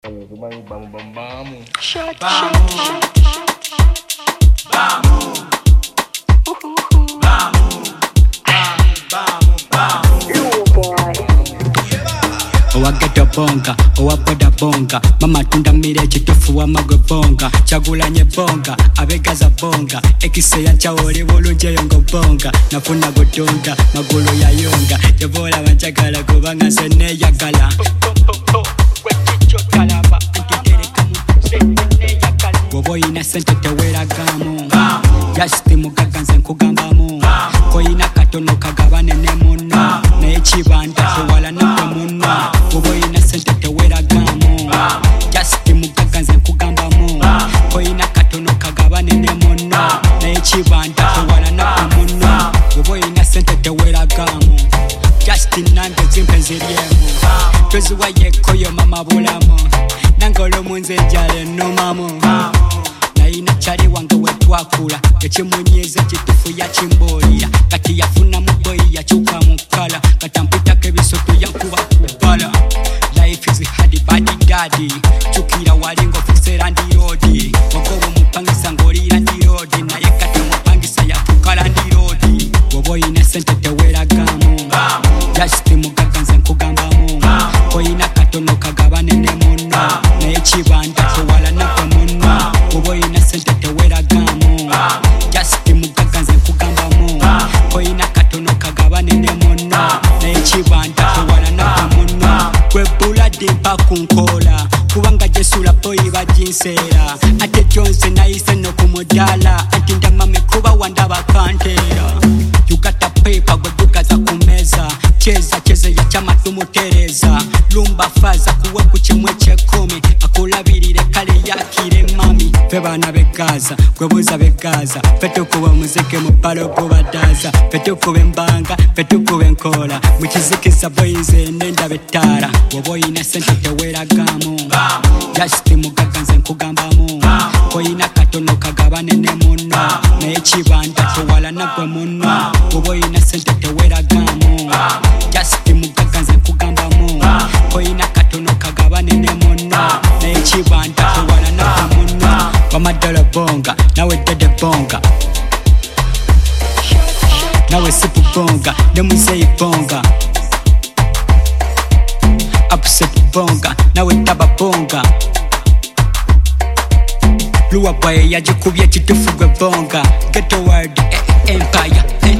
Vamos. Owageto bonga, owapoda bonga, mama tunda mire chitufu wa magwe bonga, chagulanye bonga, abegaza bonga, ekiseya chaole bulunje yongo bonga, nafuna gutonda, magulu ya yonga, yebola wanchagala kubanga sene yagala. Wobo ina sente tewera gamo, yashiti mugaganze nkugambamo, koina katono kagabane ne muno, naye kibanda tewala nakwe muno. Wobo ina sente tewera gamo, yashiti mugaganze nkugambamo, koina katono kagabane ne muno, naye kibanda tewala nakwe muno. Wobo ina sente tewera gamo, yashiti nange zimpe nziriemu, toziwa yekoyo mama bulamo, nangolo munze njale nomamo. Naina chali wange wetwakula, ekimunyeze kitufu ya chimbolira, kati yafuna muboyi yachuka mukala, katampita kebisoto yankuba kubala. Life is hard bad daddy, chukira walingo fisera ndirodi, wagobo mupangisa ngolira ndirodi, naye kati mupangisa yatukala ndirodi. Wobo ina sente tewera gamo, yashiti mugaganze nkugambamo, koina katono kagabane ne muno, naye kibanda tewala nakwe muno. Wobo ina sente tewera gamo, yashiti mugaganze nkugambamo, koina katono kagabane ne muno, naye kibanda tewala nakwe muno. Kwebula dimpa kunkola, kubanga jesula boyi bajinsera, ate jonse naise no kumudala, ati ndamame kuba wanda bakantera. You got a paper gwedukaza kumeza, cheza ya chama tumutereza, lumba faza kuwe kuchimwe chekumi, akulabirire kale yakire mami. Febana begaza, kwebuza begaza, fetu kuwe muzike mupalo kubadaza, fetu kuwe mbanga, fetu kuwe nkola, mchizikiza boyize nenda betara. Wobo ina sente tewera gamo, yashiti mugaganze nkugambamo, koina katono kagabane ne muno, naye kibanda tewala nakwe muno. Wobo ina sente tewera gamo, yashiti mugaganze nkugambamo, koina katono kagabane ne muno, naye kibanda tewala nakwe muno. Wamadala bonga, nawe dede bonga, nawe sipu bonga, nemuzeyi bonga, upset bonga, nawe taba bonga. Luwa boy yajikubye kitufu gwe bonga, ghetto word empire.